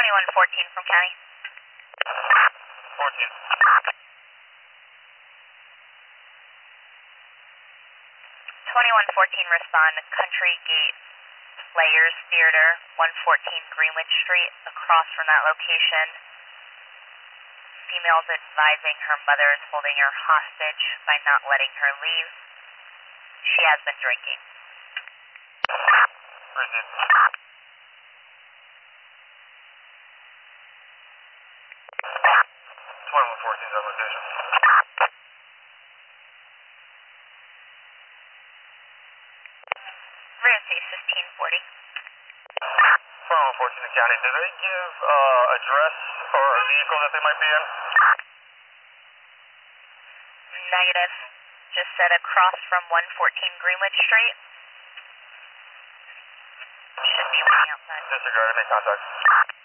2114 from county. 14. 2114 respond to Country Gate Players Theater, 114 Greenwich Street, across from that location. Female's advising her mother is holding her hostage by not letting her leave. She has been drinking. Proceed. 2114's on location. Emergency 1540. 2114 to county. Did they give address or a vehicle that they might be in? Negative. Just said across from 114 Greenwich Street. Should be waiting outside. Disregard, make contact.